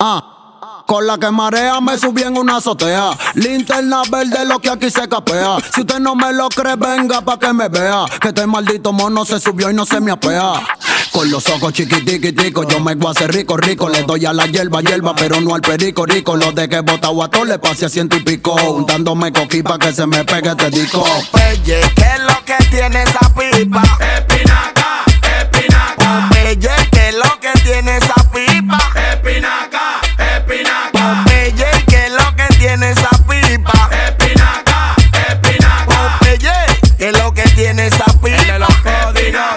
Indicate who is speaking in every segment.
Speaker 1: Con la que marea me subí en una azotea. Linterna verde, lo que aquí se capea. Si usted no me lo cree, venga pa' que me vea. Que este maldito mono se subió y no se me apea. Con los ojos chiquitiquiticos, yo me voy a hacer rico. Le doy a la hierba, pero no al perico. Lo de que bota guato le pasé a 100 y pico. Untándome coquí pa' que se me pegue este disco.
Speaker 2: Popeye, ¿qué es lo que tiene esa pipa?
Speaker 3: Espinaca, espinaca.
Speaker 2: Popeye, ¿qué es lo que tiene esa pipa?
Speaker 3: Espinaca, espinaca.
Speaker 2: Popeye, ¿qué es lo que tiene esa pipa?
Speaker 3: Espinaca, espinaca.
Speaker 2: Popeye, ¿qué es lo que tiene esa pipa?
Speaker 3: El de los códigos.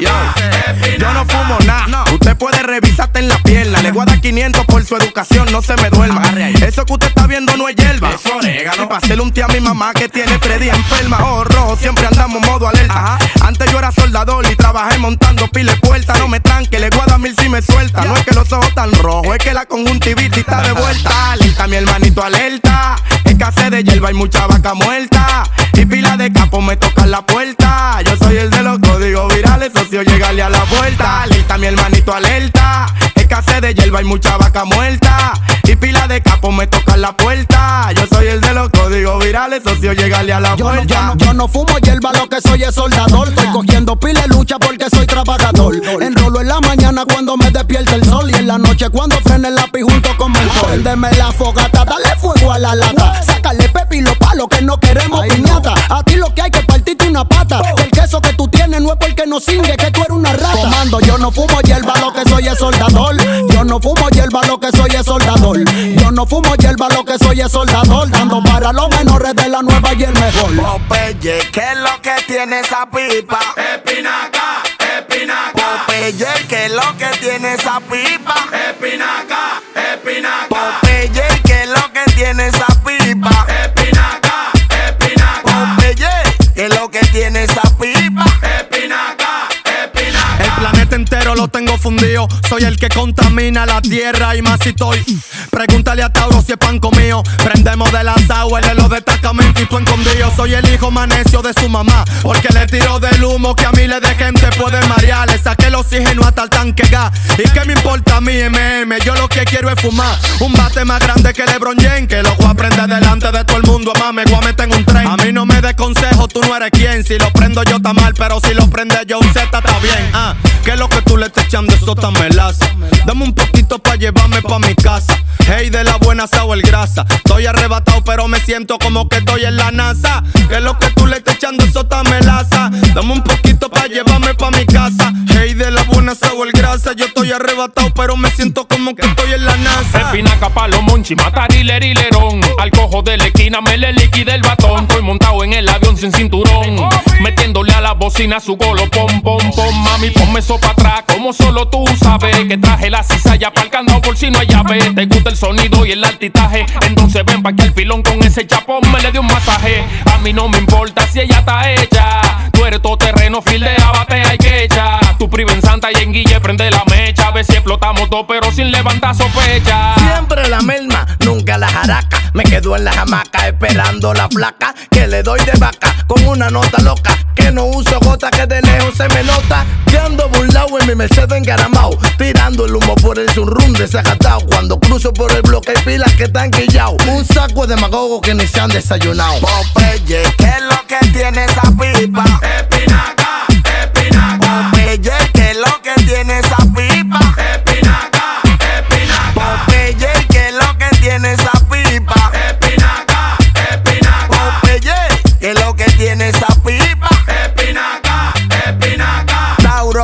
Speaker 4: Yo no fumo nada, usted puede revisarte en la pierna. Le voy a dar 500 por su educación, no se me duerma. Eso que usted está viendo no es hierba.
Speaker 3: Es orégano.
Speaker 4: Y pa' hacerle un tía a mi mamá que tiene 3 días enferma. Ojos rojos, siempre andamos modo alerta. Antes yo era soldador y trabajé montando pile puertas. No me tranque, le voy a dar 1000 si me suelta. No es que los ojos tan rojos, es que la conjuntivitis está de vuelta. Alerta, mi hermanito, alerta. Escasez de hierba y mucha vaca muerta. Y pila de capos me tocan la puerta. Yo soy el de los códigos virales, socio, llegale a la puerta. Alerta, mi hermanito, alerta. Escasez de hierba y mucha vaca muerta. Y pila de capos me tocan la puerta. Yo soy el de los códigos virales, socio, llegale a la puerta.
Speaker 1: Yo no fumo hierba, lo que soy es soldador. Estoy cogiendo pila de lucha porque soy trabajador. Enrolo en la mañana cuando me despierta el sol. Y en la noche cuando frene el lápiz junto con mentol. Préndeme la fogata, dale fuego a la lata. Sácale pepi los palos que no queremos piñata. A ti lo que hay que partirte una pata. Que el queso que tú tienes no es porque no singue, que tú eres una rata. Comando, yo no fumo hierba, lo que soy es soldador. Yo no fumo hierba, lo que soy es soldador. Yo no fumo hierba, lo que soy es soldador. Dando para los menores de la nueva y el mejor.
Speaker 2: Popeye, ¿qué es lo que tiene esa pipa?
Speaker 3: Espinaca, espinaca.
Speaker 2: Popeye, ¿qué es lo que tiene esa pipa?
Speaker 3: Espinaca, espinaca.
Speaker 2: Popeye, ¿qué es lo que tiene esa pipa?
Speaker 3: Espinaca, espinaca.
Speaker 2: Popeye, ¿qué es lo que tiene esa pipa?
Speaker 3: Espinaca, espinaca.
Speaker 4: El planeta entero lo tengo fundido. Soy el que contamina la tierra y más si estoy. Pregúntale a Tauro si es pan comido. Prendemos de las aguas de los destacamentos y tú escondido. Soy el hijo más necio de su mamá, porque le tiro del humo que a miles de gente puede marear. Le saqué el oxígeno hasta el tanque gas. ¿Y qué me importa a mí, MM? Yo lo que quiero es fumar un bate más grande que LeBron James, que lo voy a prender delante de todo el mundo. Mamá, me voy a meter en un tren. A mí no me des consejo, tú no eres quien. Si lo prendo yo está mal, pero si lo prende yo un Z está bien. ¿Qué es lo que tú le estás echando? Eso tan melaza. Dame un poquito pa' llevarme pa' mi casa. Hey, de la buena sour grasa. Estoy arrebatado pero me siento como que estoy en la NASA. ¿Qué es lo que tú le estás echando? Eso tan melaza. Dame un poquito pa' llevarme pa' mi casa. Hey, de la buena sour grasa. Yo estoy arrebatado pero me siento como que estoy en la NASA.
Speaker 3: Espinaca, palo, monchi, matarilerón. Al cojo de la esquina me le liquida el batón. Estoy montado en el avión sin cinturón, metiéndole a la bocina su golo, pom, pom, pom. Mami, ponme eso pa' atrás, como solo tú sabes. Que traje la cizalla pa'l candado por si no hay llave. Te gusta el sonido y el altitaje, entonces ven pa' que el pilón con ese chapón me le dé un masaje. A mí no me importa si ella está hecha. Tú eres todo terreno, fildea, batea y quecha. Tu priva en Santa y en Guille prende la mecha. A ver si explotamos todo pero sin levantar sospecha.
Speaker 4: Siempre la misma, nunca la jaraca. Me quedo en la hamaca esperando la flaca que le doy de vaca con una nota loca. Que no uso gota, que de lejos se me nota. Que ando burlao en mi Mercedes engaramao, tirando el humo por el surrum desajatao. Cuando cruzo por el bloque hay pilas que están quillao. Un saco de magogos que ni se han desayunado.
Speaker 2: Popeye, ¿qué es lo que tiene esa pipa?
Speaker 3: Espinaca, espinaca.
Speaker 2: Popeye, ¿qué es lo que tiene esa pipa?
Speaker 3: Espinaca, espinaca.
Speaker 2: Popeye, ¿qué es lo que tiene esa pipa?
Speaker 3: Espinaca, espinaca.
Speaker 2: Popeye, ¿qué es lo que tiene esa pipa?
Speaker 3: Espinaca, espinaca.
Speaker 2: Tauro,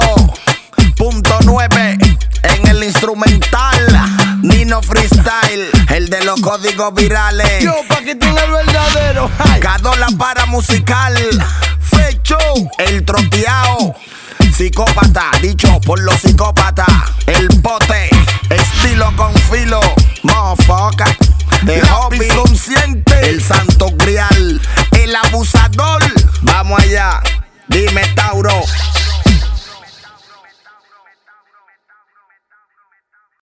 Speaker 2: punto 9 en el instrumental. Nino Freestyle, el de los códigos virales.
Speaker 4: Yo, Paquitín el verdadero.
Speaker 2: Cadola para musical. Fecho, el troteao. Psicópata, dicho por los psicópatas. El bote, estilo con filo. Motherfucker, de hobby consciente. El santo grial, el abusador. Vamos allá, dime Tauro.